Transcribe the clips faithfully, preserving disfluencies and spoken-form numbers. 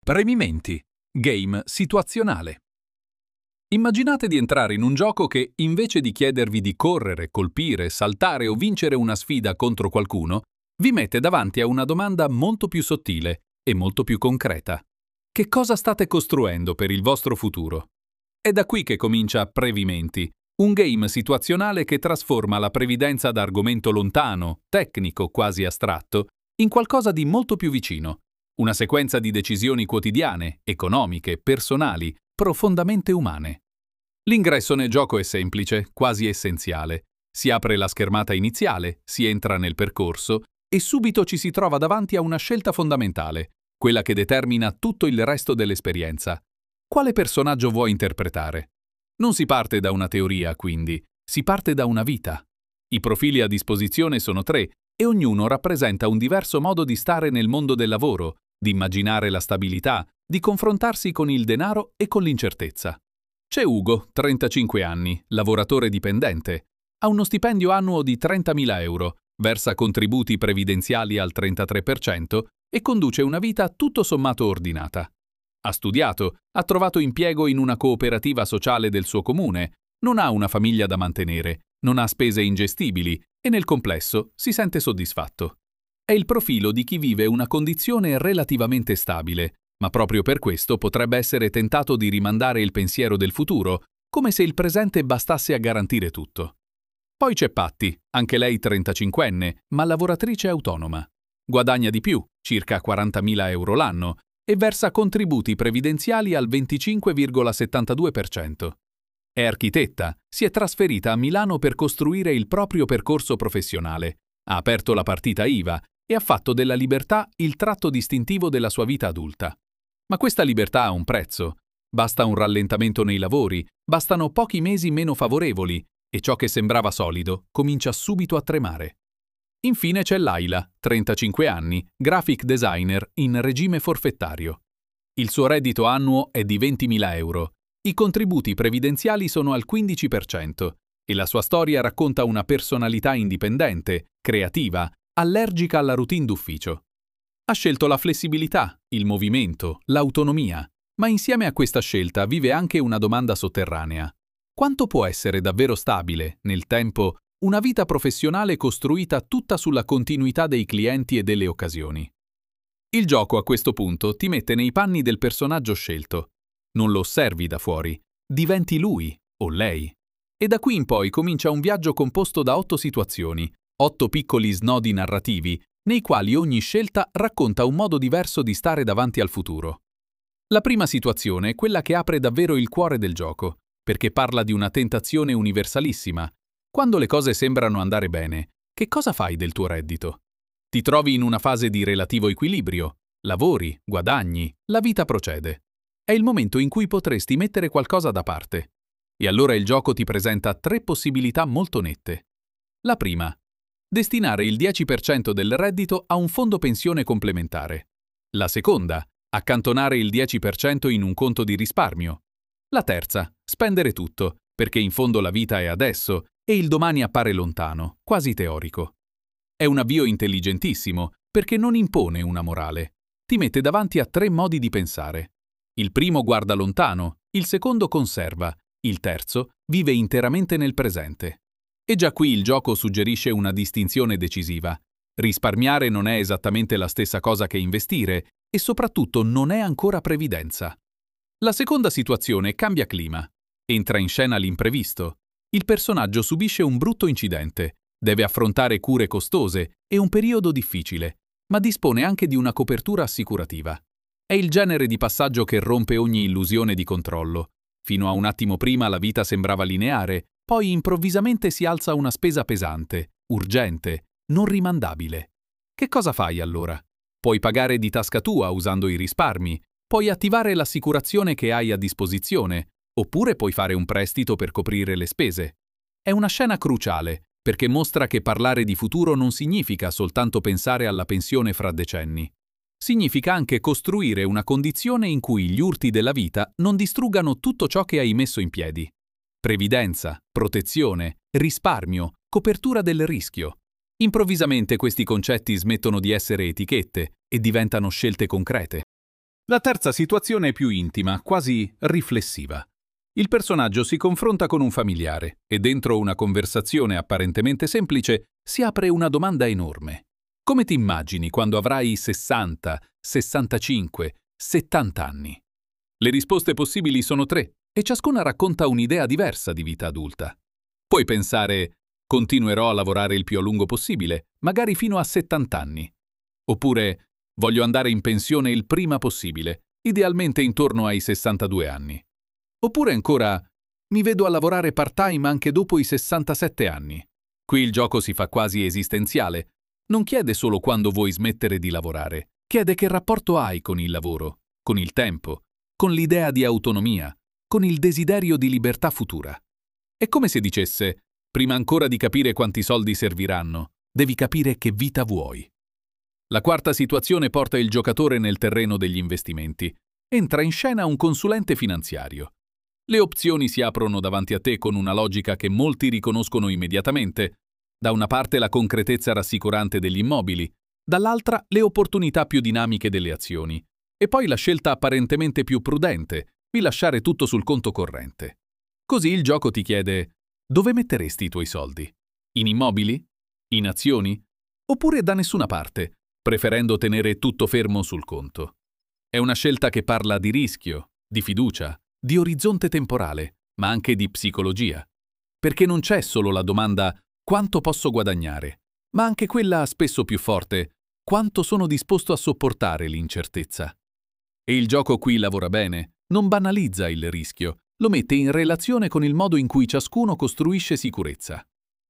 Premimenti. Game situazionale. Immaginate di entrare in un gioco che, invece di chiedervi di correre, colpire, saltare o vincere una sfida contro qualcuno, vi mette davanti a una domanda molto più sottile e molto più concreta. Che cosa state costruendo per il vostro futuro? È da qui che comincia Previmenti, un game situazionale che trasforma la previdenza da argomento lontano, tecnico, quasi astratto, in qualcosa di molto più vicino. Una sequenza di decisioni quotidiane, economiche, personali, profondamente umane. L'ingresso nel gioco è semplice, quasi essenziale. Si apre la schermata iniziale, si entra nel percorso e subito ci si trova davanti a una scelta fondamentale, quella che determina tutto il resto dell'esperienza. Quale personaggio vuoi interpretare? Non si parte da una teoria, quindi, si parte da una vita. I profili a disposizione sono tre e ognuno rappresenta un diverso modo di stare nel mondo del lavoro, di immaginare la stabilità, di confrontarsi con il denaro e con l'incertezza. C'è Ugo, trentacinque anni, lavoratore dipendente. Ha uno stipendio annuo di trentamila euro, versa contributi previdenziali al trentatré per cento e conduce una vita tutto sommato ordinata. Ha studiato, ha trovato impiego in una cooperativa sociale del suo comune, non ha una famiglia da mantenere, non ha spese ingestibili e nel complesso si sente soddisfatto. È il profilo di chi vive una condizione relativamente stabile, ma proprio per questo potrebbe essere tentato di rimandare il pensiero del futuro, come se il presente bastasse a garantire tutto. Poi c'è Patti, anche lei trentacinquenne, ma lavoratrice autonoma. Guadagna di più, circa quarantamila euro l'anno, e versa contributi previdenziali al venticinque virgola settantadue per cento. È architetta, si è trasferita a Milano per costruire il proprio percorso professionale, ha aperto la partita I V A e ha fatto della libertà il tratto distintivo della sua vita adulta. Ma questa libertà ha un prezzo. Basta un rallentamento nei lavori, bastano pochi mesi meno favorevoli e ciò che sembrava solido comincia subito a tremare. Infine c'è Laila, trentacinque anni, graphic designer in regime forfettario. Il suo reddito annuo è di ventimila euro. I contributi previdenziali sono al quindici per cento e la sua storia racconta una personalità indipendente, creativa, allergica alla routine d'ufficio. Ha scelto la flessibilità, il movimento, l'autonomia, ma insieme a questa scelta vive anche una domanda sotterranea. Quanto può essere davvero stabile, nel tempo, una vita professionale costruita tutta sulla continuità dei clienti e delle occasioni? Il gioco a questo punto ti mette nei panni del personaggio scelto. Non lo osservi da fuori, diventi lui o lei. E da qui in poi comincia un viaggio composto da otto situazioni, otto piccoli snodi narrativi, nei quali ogni scelta racconta un modo diverso di stare davanti al futuro. La prima situazione è quella che apre davvero il cuore del gioco, perché parla di una tentazione universalissima. Quando le cose sembrano andare bene, che cosa fai del tuo reddito? Ti trovi in una fase di relativo equilibrio, lavori, guadagni, la vita procede. È il momento in cui potresti mettere qualcosa da parte. E allora il gioco ti presenta tre possibilità molto nette. La prima: destinare il dieci per cento del reddito a un fondo pensione complementare. La seconda: accantonare il dieci per cento in un conto di risparmio. La terza: spendere tutto, perché in fondo la vita è adesso e il domani appare lontano, quasi teorico. È un avvio intelligentissimo, perché non impone una morale. Ti mette davanti a tre modi di pensare. Il primo guarda lontano, il secondo conserva, il terzo vive interamente nel presente. E già qui il gioco suggerisce una distinzione decisiva. Risparmiare non è esattamente la stessa cosa che investire e soprattutto non è ancora previdenza. La seconda situazione cambia clima. Entra in scena l'imprevisto. Il personaggio subisce un brutto incidente, deve affrontare cure costose e un periodo difficile, ma dispone anche di una copertura assicurativa. È il genere di passaggio che rompe ogni illusione di controllo. Fino a un attimo prima la vita sembrava lineare, poi improvvisamente si alza una spesa pesante, urgente, non rimandabile. Che cosa fai allora? Puoi pagare di tasca tua usando i risparmi, puoi attivare l'assicurazione che hai a disposizione, oppure puoi fare un prestito per coprire le spese. È una scena cruciale, perché mostra che parlare di futuro non significa soltanto pensare alla pensione fra decenni. Significa anche costruire una condizione in cui gli urti della vita non distruggano tutto ciò che hai messo in piedi. Previdenza, protezione, risparmio, copertura del rischio. Improvvisamente questi concetti smettono di essere etichette e diventano scelte concrete. La terza situazione è più intima, quasi riflessiva. Il personaggio si confronta con un familiare e dentro una conversazione apparentemente semplice si apre una domanda enorme. Come ti immagini quando avrai sessanta, sessantacinque, settanta anni? Le risposte possibili sono tre e ciascuna racconta un'idea diversa di vita adulta. Puoi pensare: continuerò a lavorare il più a lungo possibile, magari fino a settanta anni. Oppure: voglio andare in pensione il prima possibile, idealmente intorno ai sessantadue anni. Oppure ancora: mi vedo a lavorare part-time anche dopo i sessantasette anni. Qui il gioco si fa quasi esistenziale. Non chiede solo quando vuoi smettere di lavorare, chiede che rapporto hai con il lavoro, con il tempo, con l'idea di autonomia, con il desiderio di libertà futura. È come se dicesse: prima ancora di capire quanti soldi serviranno, devi capire che vita vuoi. La quarta situazione porta il giocatore nel terreno degli investimenti. Entra in scena un consulente finanziario. Le opzioni si aprono davanti a te con una logica che molti riconoscono immediatamente. Da una parte la concretezza rassicurante degli immobili, dall'altra le opportunità più dinamiche delle azioni, e poi la scelta apparentemente più prudente, di lasciare tutto sul conto corrente. Così il gioco ti chiede: dove metteresti i tuoi soldi? In immobili? In azioni? Oppure da nessuna parte, preferendo tenere tutto fermo sul conto? È una scelta che parla di rischio, di fiducia, di orizzonte temporale, ma anche di psicologia. Perché non c'è solo la domanda: quanto posso guadagnare? Ma anche quella, spesso più forte: quanto sono disposto a sopportare l'incertezza? E il gioco qui lavora bene, non banalizza il rischio, lo mette in relazione con il modo in cui ciascuno costruisce sicurezza.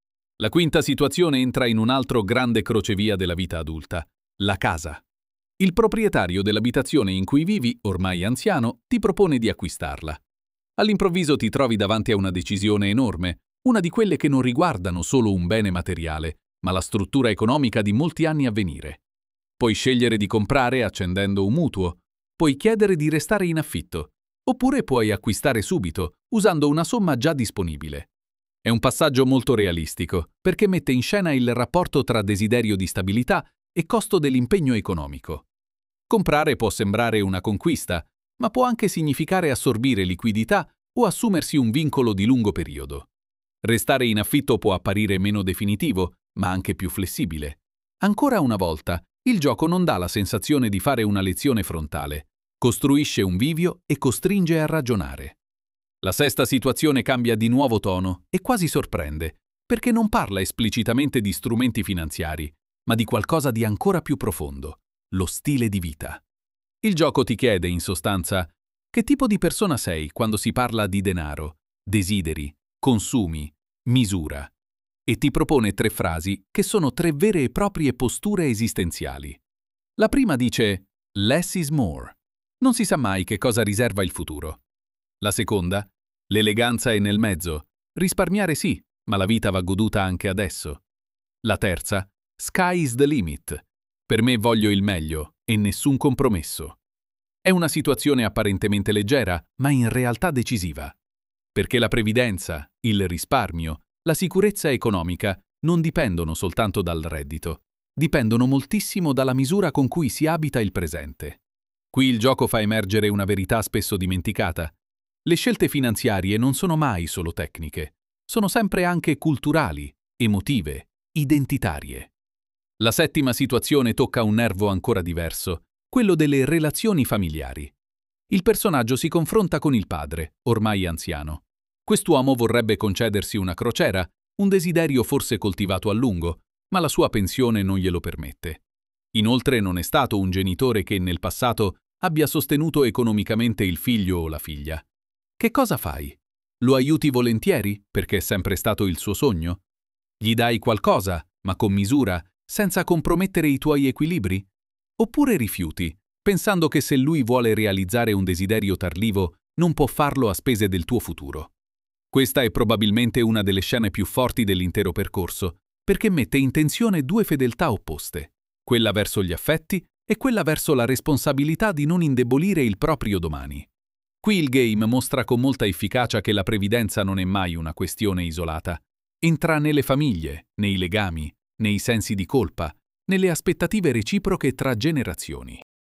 La quinta situazione entra in un altro grande crocevia della vita adulta: la casa. Il proprietario dell'abitazione in cui vivi, ormai anziano, ti propone di acquistarla. All'improvviso ti trovi davanti a una decisione enorme, una di quelle che non riguardano solo un bene materiale, ma la struttura economica di molti anni a venire. Puoi scegliere di comprare accendendo un mutuo, puoi chiedere di restare in affitto, oppure puoi acquistare subito, usando una somma già disponibile. È un passaggio molto realistico, perché mette in scena il rapporto tra desiderio di stabilità e costo dell'impegno economico. Comprare può sembrare una conquista, ma può anche significare assorbire liquidità o assumersi un vincolo di lungo periodo. Restare in affitto può apparire meno definitivo, ma anche più flessibile. Ancora una volta, il gioco non dà la sensazione di fare una lezione frontale, costruisce un bivio e costringe a ragionare. La sesta situazione cambia di nuovo tono e quasi sorprende, perché non parla esplicitamente di strumenti finanziari, ma di qualcosa di ancora più profondo: lo stile di vita. Il gioco ti chiede, in sostanza, che tipo di persona sei quando si parla di denaro, desideri, consumi, misura, e ti propone tre frasi che sono tre vere e proprie posture esistenziali. La prima dice: less is more. Non si sa mai che cosa riserva il futuro. La seconda: l'eleganza è nel mezzo. Risparmiare sì, ma la vita va goduta anche adesso. La terza: sky is the limit. Per me voglio il meglio e nessun compromesso. È una situazione apparentemente leggera, ma in realtà decisiva. Perché la previdenza, il risparmio, la sicurezza economica non dipendono soltanto dal reddito, dipendono moltissimo dalla misura con cui si abita il presente. Qui il gioco fa emergere una verità spesso dimenticata. Le scelte finanziarie non sono mai solo tecniche, sono sempre anche culturali, emotive, identitarie. La settima situazione tocca un nervo ancora diverso, quello delle relazioni familiari. Il personaggio si confronta con il padre, ormai anziano. Quest'uomo vorrebbe concedersi una crociera, un desiderio forse coltivato a lungo, ma la sua pensione non glielo permette. Inoltre non è stato un genitore che nel passato abbia sostenuto economicamente il figlio o la figlia. Che cosa fai? Lo aiuti volentieri, perché è sempre stato il suo sogno? Gli dai qualcosa, ma con misura, senza compromettere i tuoi equilibri? Oppure rifiuti, pensando che se lui vuole realizzare un desiderio tardivo, non può farlo a spese del tuo futuro? Questa è probabilmente una delle scene più forti dell'intero percorso, perché mette in tensione due fedeltà opposte, quella verso gli affetti e quella verso la responsabilità di non indebolire il proprio domani. Qui il game mostra con molta efficacia che la previdenza non è mai una questione isolata. Entra nelle famiglie, nei legami, nei sensi di colpa, nelle aspettative reciproche tra generazioni.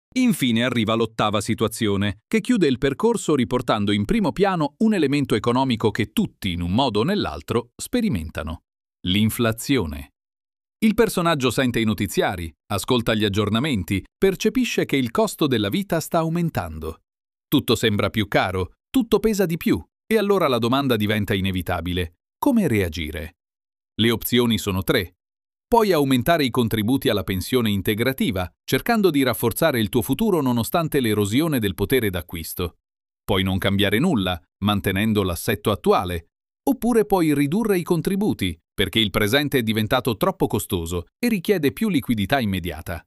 Infine arriva l'ottava situazione, che chiude il percorso riportando in primo piano un elemento economico che tutti, in un modo o nell'altro, sperimentano: l'inflazione. Il personaggio sente i notiziari, ascolta gli aggiornamenti, percepisce che il costo della vita sta aumentando. Tutto sembra più caro, tutto pesa di più, e allora la domanda diventa inevitabile: come reagire? Le opzioni sono tre. Puoi aumentare i contributi alla pensione integrativa, cercando di rafforzare il tuo futuro nonostante l'erosione del potere d'acquisto. Puoi non cambiare nulla, mantenendo l'assetto attuale. Oppure puoi ridurre i contributi, perché il presente è diventato troppo costoso e richiede più liquidità immediata.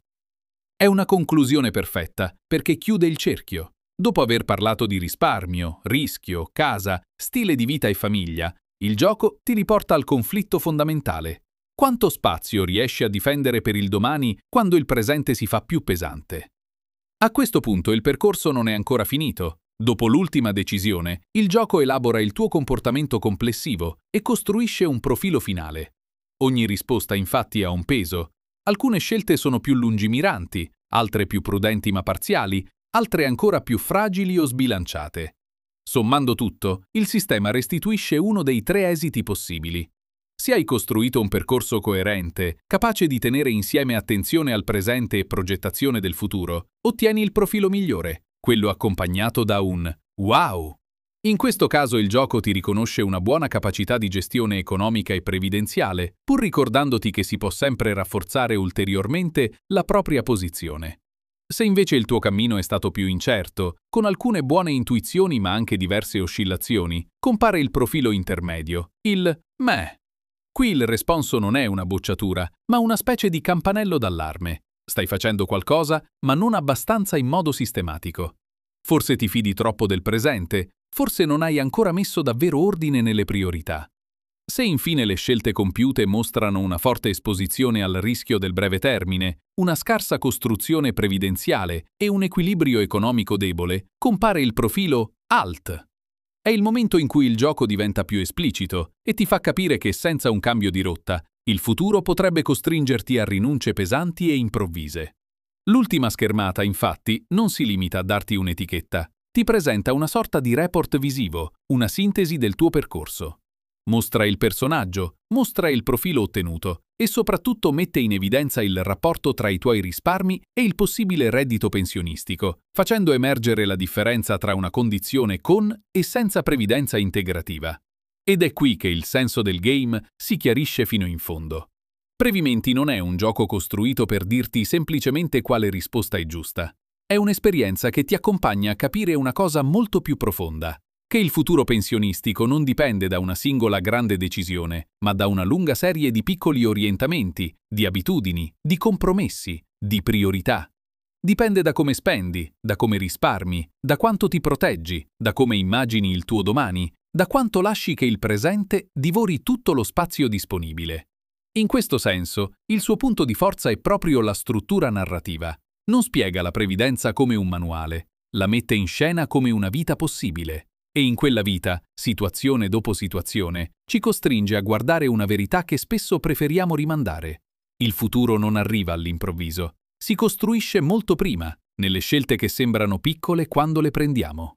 È una conclusione perfetta, perché chiude il cerchio. Dopo aver parlato di risparmio, rischio, casa, stile di vita e famiglia, il gioco ti riporta al conflitto fondamentale. Quanto spazio riesci a difendere per il domani quando il presente si fa più pesante? A questo punto il percorso non è ancora finito. Dopo l'ultima decisione, il gioco elabora il tuo comportamento complessivo e costruisce un profilo finale. Ogni risposta infatti ha un peso. Alcune scelte sono più lungimiranti, altre più prudenti ma parziali, altre ancora più fragili o sbilanciate. Sommando tutto, il sistema restituisce uno dei tre esiti possibili. Se hai costruito un percorso coerente, capace di tenere insieme attenzione al presente e progettazione del futuro, ottieni il profilo migliore, quello accompagnato da un wow. In questo caso il gioco ti riconosce una buona capacità di gestione economica e previdenziale, pur ricordandoti che si può sempre rafforzare ulteriormente la propria posizione. Se invece il tuo cammino è stato più incerto, con alcune buone intuizioni ma anche diverse oscillazioni, compare il profilo intermedio, il meh. Qui il responso non è una bocciatura, ma una specie di campanello d'allarme. Stai facendo qualcosa, ma non abbastanza in modo sistematico. Forse ti fidi troppo del presente, forse non hai ancora messo davvero ordine nelle priorità. Se infine le scelte compiute mostrano una forte esposizione al rischio del breve termine, una scarsa costruzione previdenziale e un equilibrio economico debole, compare il profilo alt. È il momento in cui il gioco diventa più esplicito e ti fa capire che senza un cambio di rotta, il futuro potrebbe costringerti a rinunce pesanti e improvvise. L'ultima schermata, infatti, non si limita a darti un'etichetta. Ti presenta una sorta di report visivo, una sintesi del tuo percorso. Mostra il personaggio, mostra il profilo ottenuto e soprattutto mette in evidenza il rapporto tra i tuoi risparmi e il possibile reddito pensionistico, facendo emergere la differenza tra una condizione con e senza previdenza integrativa. Ed è qui che il senso del game si chiarisce fino in fondo. Previmenti non è un gioco costruito per dirti semplicemente quale risposta è giusta. È un'esperienza che ti accompagna a capire una cosa molto più profonda. Che il futuro pensionistico non dipende da una singola grande decisione, ma da una lunga serie di piccoli orientamenti, di abitudini, di compromessi, di priorità. Dipende da come spendi, da come risparmi, da quanto ti proteggi, da come immagini il tuo domani, da quanto lasci che il presente divori tutto lo spazio disponibile. In questo senso, il suo punto di forza è proprio la struttura narrativa. Non spiega la previdenza come un manuale, la mette in scena come una vita possibile. E in quella vita, situazione dopo situazione, ci costringe a guardare una verità che spesso preferiamo rimandare. Il futuro non arriva all'improvviso, si costruisce molto prima, nelle scelte che sembrano piccole quando le prendiamo.